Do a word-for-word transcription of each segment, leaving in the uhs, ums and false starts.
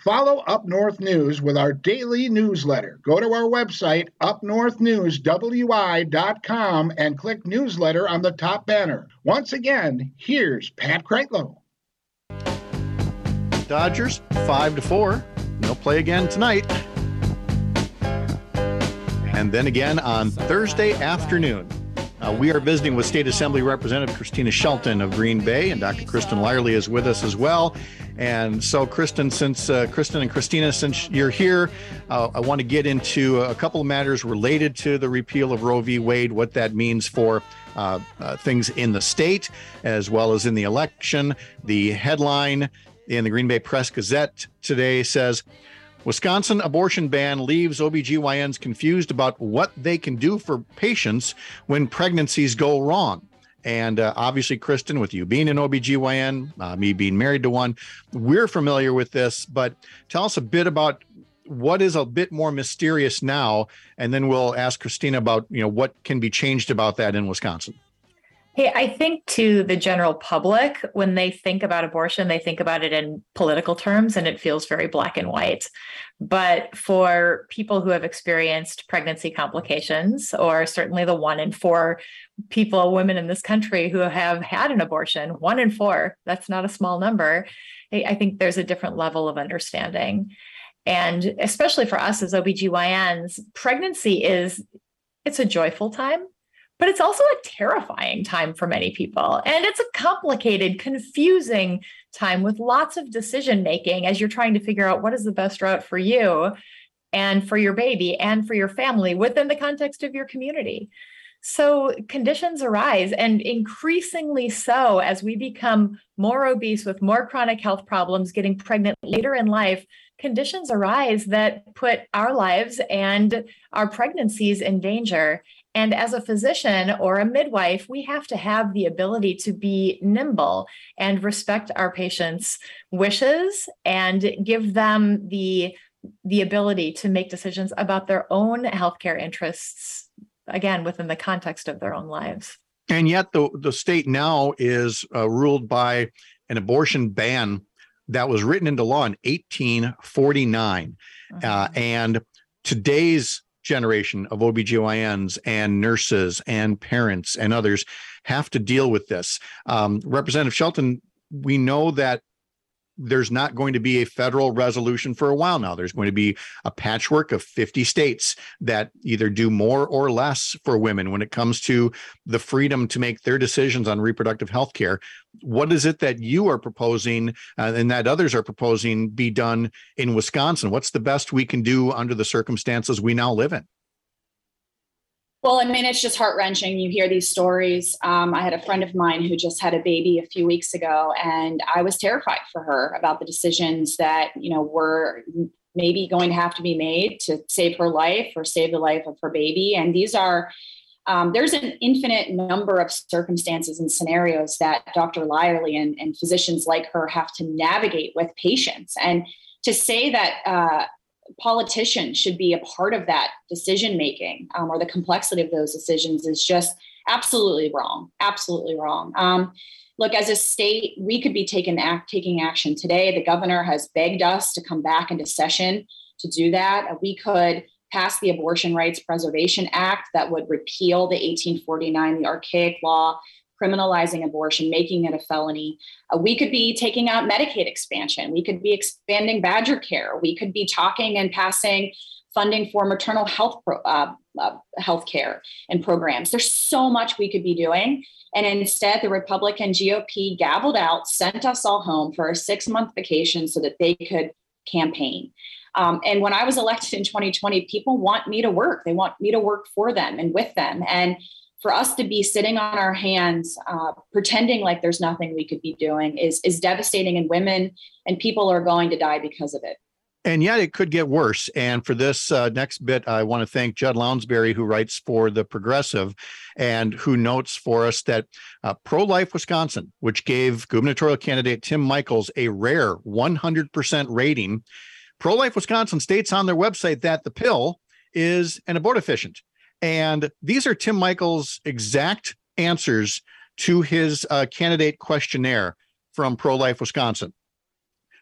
Follow Up North News with our daily newsletter. Go to our website, up north news w i dot com, and click newsletter on the top banner. Once again, here's Pat Kreitlow. Dodgers, five to four. They'll play again tonight. And then again on Thursday afternoon. Uh, we are visiting with State Assembly Representative Christina Shelton of Green Bay, and Doctor Kristen Lyerly is with us as well. And so, Kristen, since uh, Kristen and Christina, since you're here, uh, I want to get into a couple of matters related to the repeal of Roe v. Wade, what that means for uh, uh, things in the state, as well as in the election. The headline in the Green Bay Press-Gazette today says, Wisconsin abortion ban leaves O B G Y Ns confused about what they can do for patients when pregnancies go wrong. And uh, obviously, Kristen, with you being an O B G Y N, uh, me being married to one, we're familiar with this. But tell us a bit about what is a bit more mysterious now, and then we'll ask Christina about, you know, what can be changed about that in Wisconsin. Hey, I think to the general public, when they think about abortion, they think about it in political terms, and it feels very black and white. But for people who have experienced pregnancy complications, or certainly the one in four people, women in this country who have had an abortion, one in four, that's not a small number. I think there's a different level of understanding. And especially for us as O B G Y Ns, pregnancy is, it's a joyful time. But it's also a terrifying time for many people. And it's a complicated, confusing time with lots of decision making as you're trying to figure out what is the best route for you and for your baby and for your family within the context of your community. So conditions arise, and increasingly so as we become more obese with more chronic health problems, getting pregnant later in life, conditions arise that put our lives and our pregnancies in danger. And as a physician or a midwife, we have to have the ability to be nimble and respect our patients' wishes and give them the, the ability to make decisions about their own healthcare interests, again, within the context of their own lives. And yet the, the state now is uh, ruled by an abortion ban that was written into law in eighteen forty-nine. Mm-hmm. Uh, and today's generation of O B G Y Ns and nurses and parents and others have to deal with this. Um, Representative Shelton, we know that there's not going to be a federal resolution for a while now. There's going to be a patchwork of fifty states that either do more or less for women when it comes to the freedom to make their decisions on reproductive health care. What is it that you are proposing uh, and that others are proposing be done in Wisconsin? What's the best we can do under the circumstances we now live in? Well, I mean, it's just heart-wrenching. You hear these stories. Um, I had a friend of mine who just had a baby a few weeks ago, and I was terrified for her about the decisions that, you know, were maybe going to have to be made to save her life or save the life of her baby. And these are, um, there's an infinite number of circumstances and scenarios that Doctor Lyerly and, and physicians like her have to navigate with patients. And to say that, uh, politicians should be a part of that decision making um, or the complexity of those decisions is just absolutely wrong. Absolutely wrong. Um, look, as a state, we could be taking act, taking action today. The governor has begged us to come back into session to do that. We could pass the Abortion Rights Preservation Act that would repeal the eighteen forty-nine, the archaic law criminalizing abortion, making it a felony. Uh, we could be taking out Medicaid expansion. We could be expanding Badger Care. We could be talking and passing funding for maternal health pro, uh, uh, health care and programs. There's so much we could be doing. And instead, the Republican G O P gavelled out, sent us all home for a six-month vacation so that they could campaign. Um, and when I was elected in twenty twenty, people want me to work. They want me to work for them and with them. And for us to be sitting on our hands, uh, pretending like there's nothing we could be doing is, is devastating, and women and people are going to die because of it. And yet it could get worse. And for this uh, next bit, I want to thank Judd Lounsbury, who writes for The Progressive and who notes for us that uh, Pro-Life Wisconsin, which gave gubernatorial candidate Tim Michels a rare one hundred percent rating, Pro-Life Wisconsin states on their website that the pill is an abortifacient. And these are Tim Michels' exact answers to his uh, candidate questionnaire from Pro-Life Wisconsin.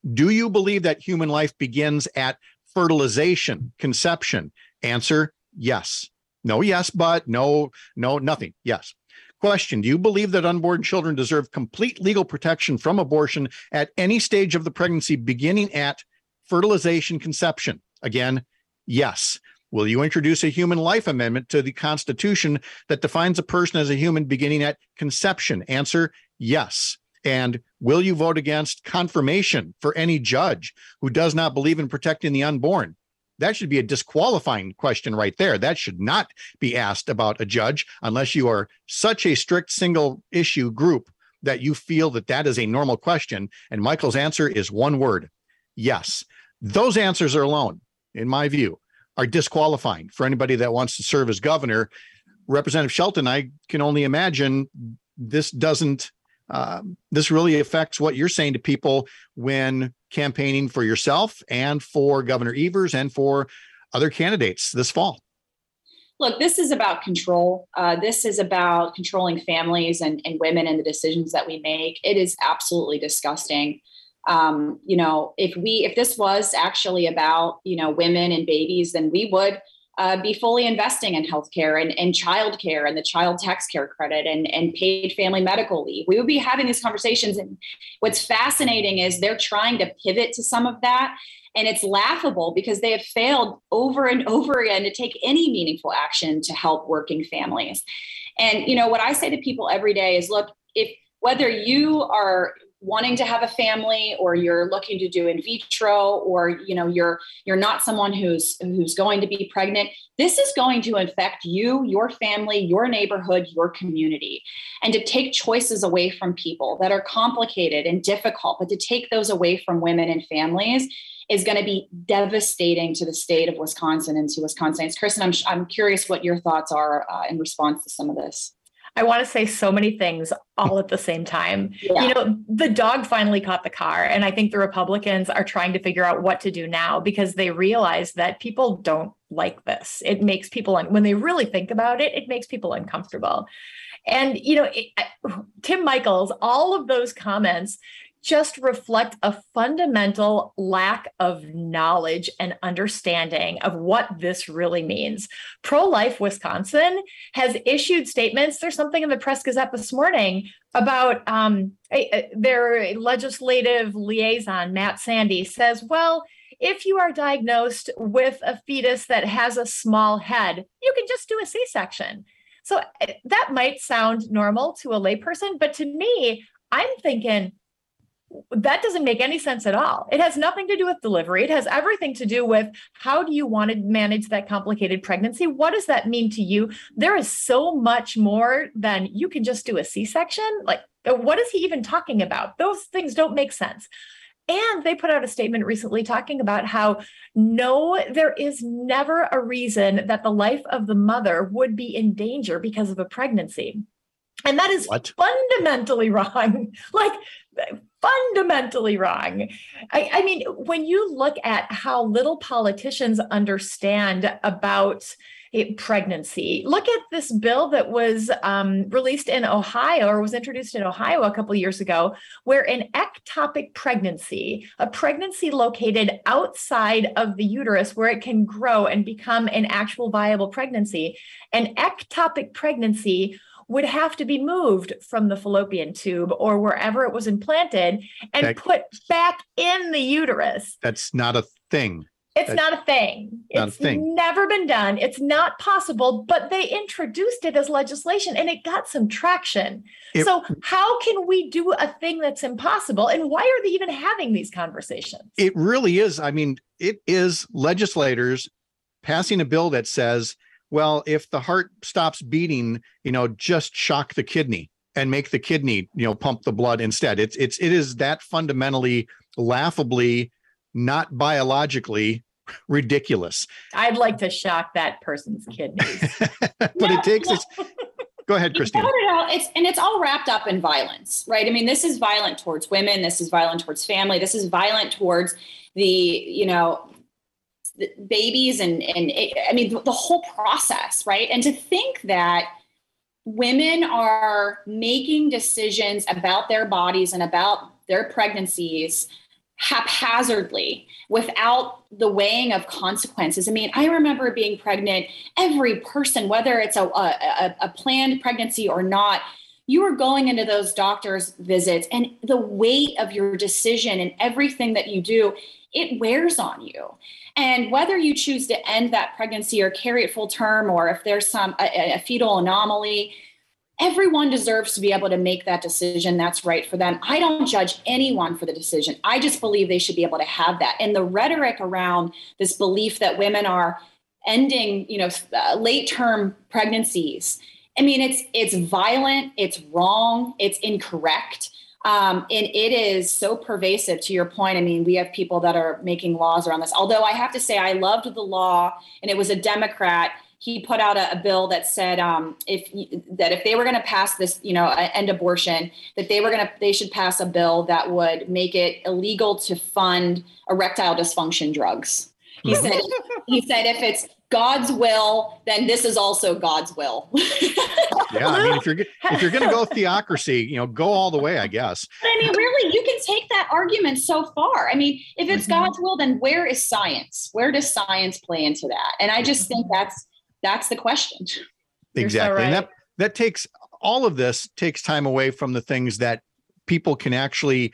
Do you believe that human life begins at fertilization, conception? Answer, yes. No, yes, but no, no, nothing. Yes. Question, do you believe that unborn children deserve complete legal protection from abortion at any stage of the pregnancy beginning at fertilization, conception? Again, yes. Will you introduce a human life amendment to the Constitution that defines a person as a human beginning at conception? Answer, yes. And will you vote against confirmation for any judge who does not believe in protecting the unborn? That should be a disqualifying question right there. That should not be asked about a judge unless you are such a strict single issue group that you feel that that is a normal question. And Michael's answer is one word, yes. Those answers are alone, in my view, are disqualifying for anybody that wants to serve as governor. Representative Shelton, I can only imagine this doesn't, uh, this really affects what you're saying to people when campaigning for yourself and for Governor Evers and for other candidates this fall. Look, this is about control. Uh, this is about controlling families and, and women and the decisions that we make. It is absolutely disgusting. Um, you know, if we, if this was actually about, you know, women and babies, then we would uh, be fully investing in healthcare and, and childcare and the child tax care credit and, and paid family medical leave. We would be having these conversations. And what's fascinating is they're trying to pivot to some of that. And it's laughable because they have failed over and over again to take any meaningful action to help working families. And, you know, what I say to people every day is, look, if whether you are wanting to have a family or you're looking to do in vitro or, you know, you're you're not someone who's who's going to be pregnant, this is going to affect you, your family, your neighborhood, your community. And to take choices away from people that are complicated and difficult, but to take those away from women and families is going to be devastating to the state of Wisconsin and to Wisconsinites. Kristen, I'm I'm curious what your thoughts are uh, in response to some of this. I want to say so many things all at the same time. Yeah. You know, the dog finally caught the car. And I think the Republicans are trying to figure out what to do now because they realize that people don't like this. It makes people, un- when they really think about it, it makes people uncomfortable. And, you know, it, Tim Michels, all of those comments just reflect a fundamental lack of knowledge and understanding of what this really means. Pro-Life Wisconsin has issued statements. There's something in the Press Gazette this morning about um, a, a, their legislative liaison, Matt Sandy, says, well, if you are diagnosed with a fetus that has a small head, you can just do a C-section. So that might sound normal to a layperson, but to me, I'm thinking, that doesn't make any sense at all. It has nothing to do with delivery. It has everything to do with how do you want to manage that complicated pregnancy? What does that mean to you? There is so much more than you can just do a C-section. Like, what is he even talking about? Those things don't make sense. And they put out a statement recently talking about how no, there is never a reason that the life of the mother would be in danger because of a pregnancy. And that is what? fundamentally wrong. Like, fundamentally wrong. I, I mean, when you look at how little politicians understand about a pregnancy, look at this bill that was um, released in Ohio or was introduced in Ohio a couple of years ago, where an ectopic pregnancy, a pregnancy located outside of the uterus where it can grow and become an actual viable pregnancy, an ectopic pregnancy would have to be moved from the fallopian tube or wherever it was implanted and that, put back in the uterus. That's not a thing. It's that's not a thing. Not it's a thing. Never been done. It's not possible, but they introduced it as legislation and it got some traction. It, so how can we do a thing that's impossible? And why are they even having these conversations? It really is. I mean, it is legislators passing a bill that says, well, if the heart stops beating, you know, just shock the kidney and make the kidney, you know, pump the blood instead. It's it's it is that fundamentally, laughably, not biologically ridiculous. I'd like to shock that person's kidneys. But yeah, it takes its. Go ahead, Christine. It's, and it's all wrapped up in violence, right? I mean, this is violent towards women. This is violent towards family. This is violent towards the, you know, the babies and, and it, I mean, the, the whole process, right? And to think that women are making decisions about their bodies and about their pregnancies haphazardly without the weighing of consequences. I mean, I remember being pregnant, every person, whether it's a, a, a planned pregnancy or not, you are going into those doctor's visits and the weight of your decision and everything that you do, it wears on you. And whether you choose to end that pregnancy or carry it full term, or if there's some a, a fetal anomaly, everyone deserves to be able to make that decision that's right for them. I don't judge anyone for the decision. I just believe they should be able to have that. And the rhetoric around this belief that women are ending, you know, uh, late term pregnancies, I mean, it's it's violent, it's wrong, it's incorrect. Um, and it is so pervasive, to your point. I mean, we have people that are making laws around this. Although I have to say, I loved the law, and it was a Democrat. He put out a, a bill that said um, if that if they were going to pass this, you know, end abortion, that they were going to they should pass a bill that would make it illegal to fund erectile dysfunction drugs. He said he said if it's God's will, then this is also God's will. Yeah, I mean, if you're if you're going to go theocracy, you know, go all the way, I guess. But I mean, really, you can take that argument so far. I mean, if it's God's will, then where is science? Where does science play into that? And I just think that's that's the question. Exactly, so right. And that that takes all of this takes time away from the things that people can actually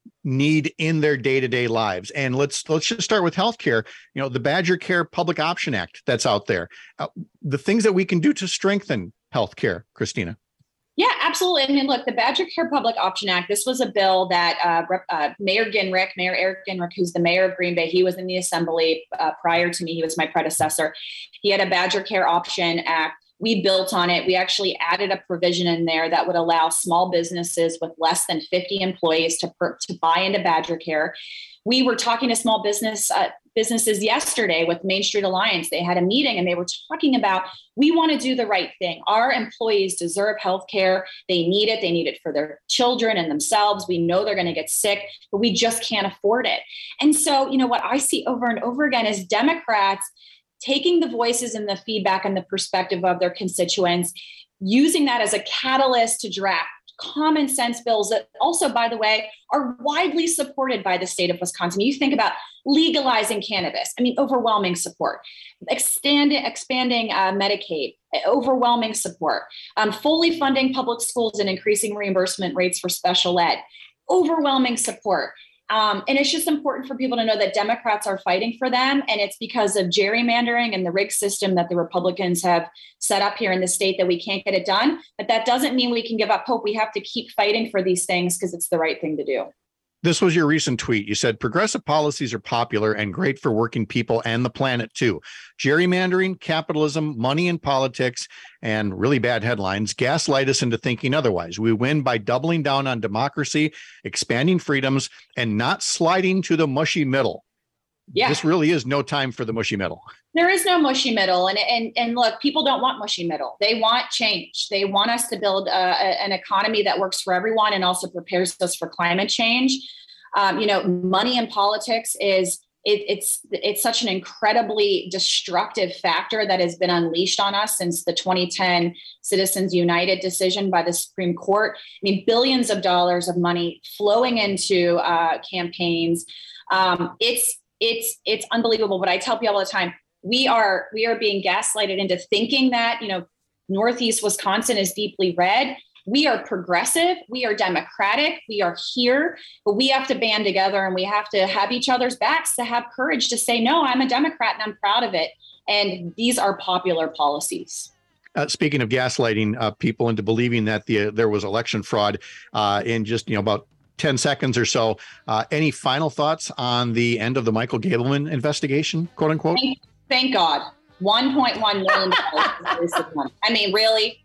need in their day-to-day lives. And let's let's just start with healthcare. You know, the Badger Care Public Option Act that's out there, uh, the things that we can do to strengthen healthcare, Christina. Yeah, absolutely. I mean, look, the Badger Care Public Option Act, this was a bill that uh, Rep, uh, Mayor Gingrich, Mayor Eric Gingrich, who's the mayor of Green Bay, he was in the assembly uh, prior to me. He was my predecessor. He had a Badger Care Option Act. We built on it. We actually added a provision in there that would allow small businesses with less than fifty employees to, per, to buy into Badger Care. We were talking to small business uh, businesses yesterday with Main Street Alliance. They had a meeting and they were talking about, we want to do the right thing. Our employees deserve health care. They need it. They need it for their children and themselves. We know they're going to get sick, but we just can't afford it. And so, you know, what I see over and over again is Democrats taking the voices and the feedback and the perspective of their constituents, using that as a catalyst to draft common sense bills that also, by the way, are widely supported by the state of Wisconsin. You think about legalizing cannabis. I mean, overwhelming support. Extending, expanding uh, Medicaid, overwhelming support. Um, fully funding public schools and increasing reimbursement rates for special ed, overwhelming support. Um, and it's just important for people to know that Democrats are fighting for them. And it's because of gerrymandering and the rigged system that the Republicans have set up here in the state that we can't get it done. But that doesn't mean we can give up hope. We have to keep fighting for these things because it's the right thing to do. This was your recent tweet. You said progressive policies are popular and great for working people and the planet too. Gerrymandering, capitalism, money in politics, and really bad headlines gaslight us into thinking otherwise. We win by doubling down on democracy, expanding freedoms, and not sliding to the mushy middle. Yeah. This really is no time for the mushy middle. There is no mushy middle. And, and, and look, people don't want mushy middle. They want change. They want us to build a, a, an economy that works for everyone and also prepares us for climate change. Um, you know, money in politics is it, it's it's such an incredibly destructive factor that has been unleashed on us since the twenty ten Citizens United decision by the Supreme Court. I mean, billions of dollars of money flowing into uh, campaigns. Um, it's It's it's unbelievable. But I tell people all the time, we are we are being gaslighted into thinking that, you know, Northeast Wisconsin is deeply red. We are progressive. We are democratic. We are here, but we have to band together and we have to have each other's backs to have courage to say, no, I'm a Democrat and I'm proud of it. And these are popular policies. Uh, speaking of gaslighting uh, people into believing that the, uh, there was election fraud uh, in just, you know, about ten seconds or so. Uh, any final thoughts on the end of the Michael Gableman investigation, quote unquote? Thank, thank God. one point one million dollars. I mean, really?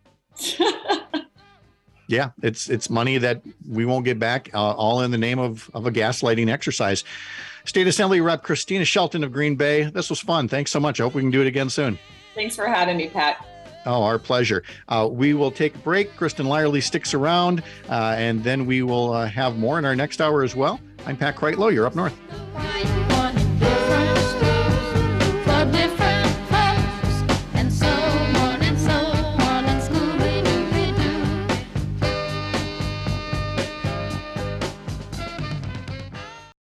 Yeah, it's it's money that we won't get back, uh, all in the name of, of a gaslighting exercise. State Assembly Rep Christina Shelton of Green Bay, this was fun. Thanks so much. I hope we can do it again soon. Thanks for having me, Pat. Oh, our pleasure. Uh, we will take a break. Kristen Lyerly sticks around, uh, and then we will uh, have more in our next hour as well. I'm Pat Kreitlow. You're up north.